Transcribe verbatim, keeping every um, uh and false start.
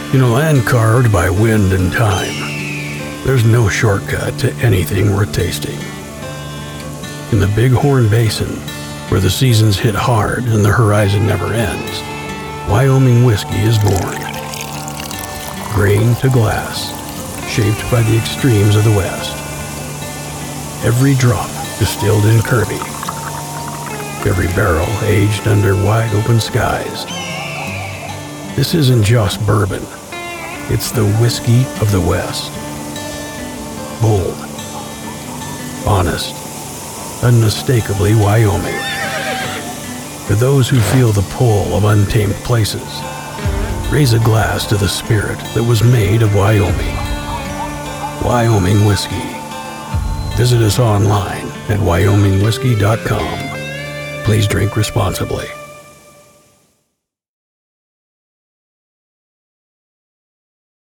In a land carved by wind and time, there's no shortcut to anything worth tasting. In the Bighorn Basin, where the seasons hit hard and the horizon never ends, Wyoming whiskey is born. Grain to glass, shaped by the extremes of the West. Every drop distilled in Kirby. Every barrel aged under wide open skies. This isn't just bourbon. It's the whiskey of the West. Bold, honest, unmistakably Wyoming. For those who feel the pull of untamed places, raise a glass to the spirit that was made of Wyoming. Wyoming Whiskey. Visit us online at wyoming whiskey dot com. Please drink responsibly.